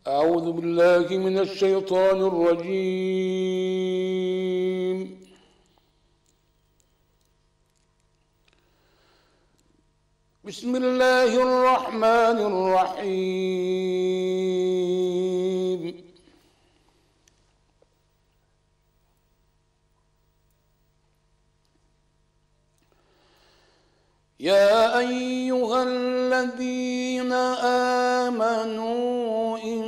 أعوذ بالله من الشيطان الرجيم. بسم الله الرحمن الرحيم. يا أيها الذين آمنوا إن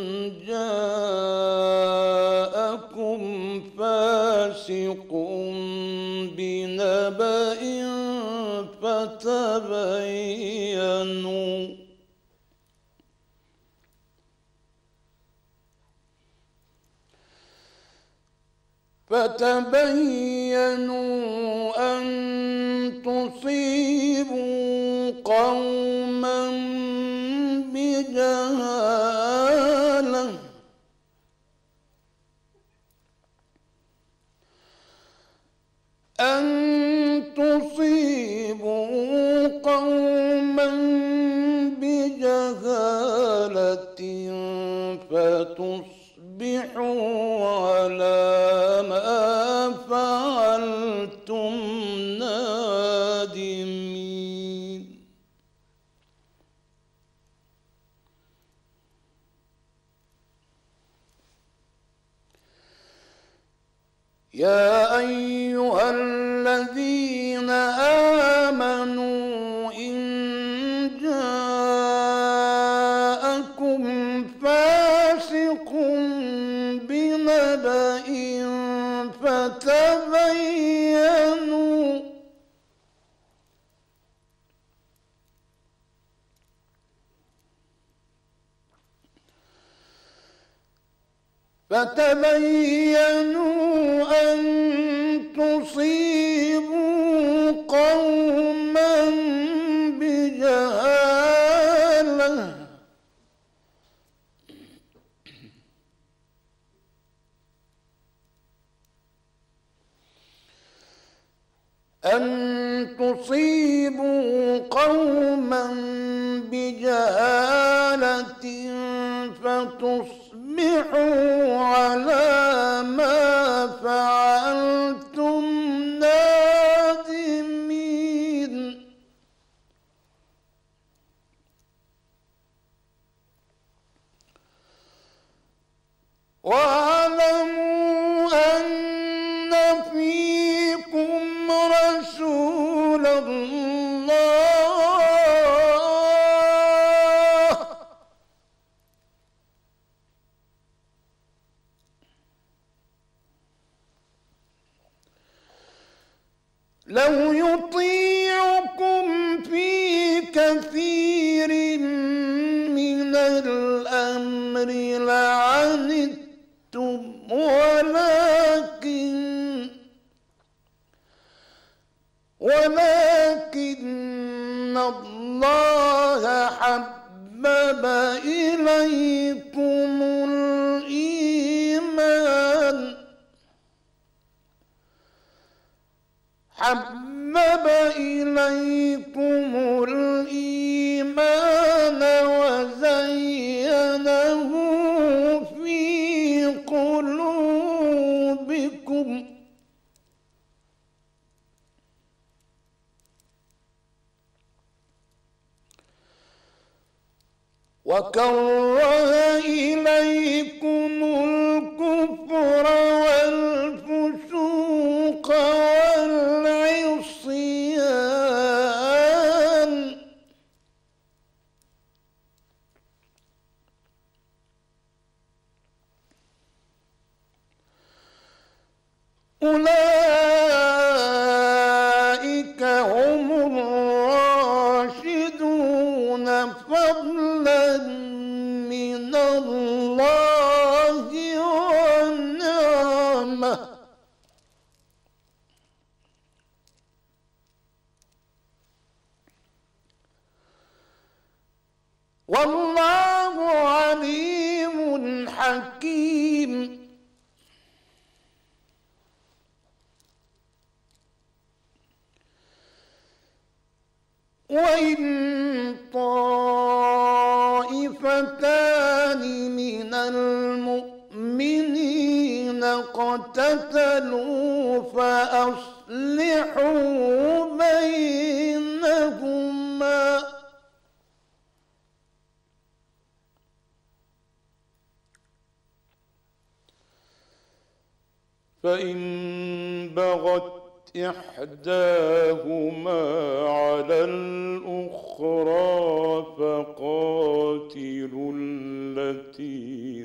جاءكم فاسق بنبأ فتبينوا أن تصيبوا قوما بجهالة فتصبحوا على ما فعلتم نادمين. يا أيها الذين آمنوا إن جاءكم فاسق بنبأ فتبينوا أن تصيبوا قوما بجهالة فتصبحوا على ما فعلتم نادمين. واعلموا أن فيكم رسول الله لو يطيعكم في كثير من الأمر لعنتم ولكن الله حبب إليكم الإيمان وزينه في قلوبكم وكره إليكم الكفر والفسوق والعصيان أولئك هم الراشدون فضلا من الله ونعمة والله عليم حكيم. وإن طائفتان من المؤمنين اقتتلوا فأصلحوا بينهما فإن بغت إحداهما على الأخرى فقاتلوا التي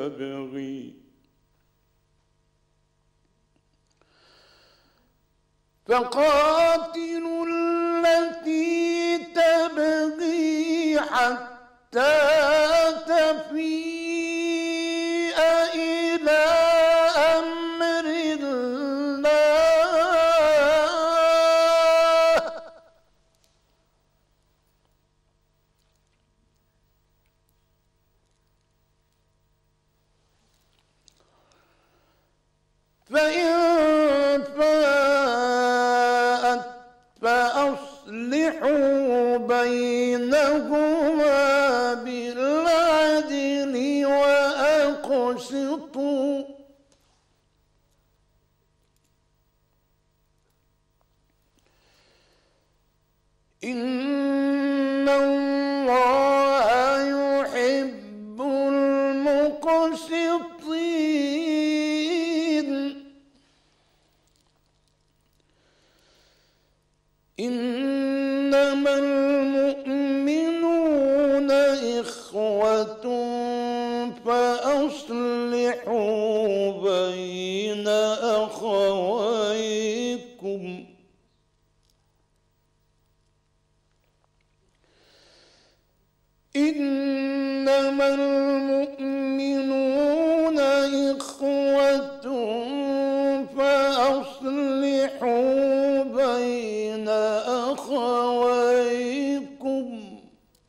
تبغي حتى تفيء إلى أمر الله فإن فاءت فأصلحوا بينهما بالعدل وأقسطوا إن الله يحب المقسطين إنما المؤمنون إخوة فأصلحوا بين أخويكم إنما المؤمنون إخوة فأصلحوا بين أخويكم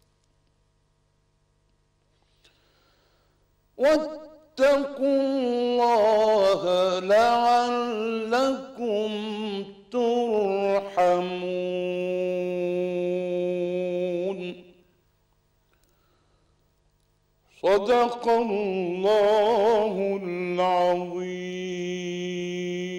واتقوا الله لعلكم ترحمون صدق الله العظيم.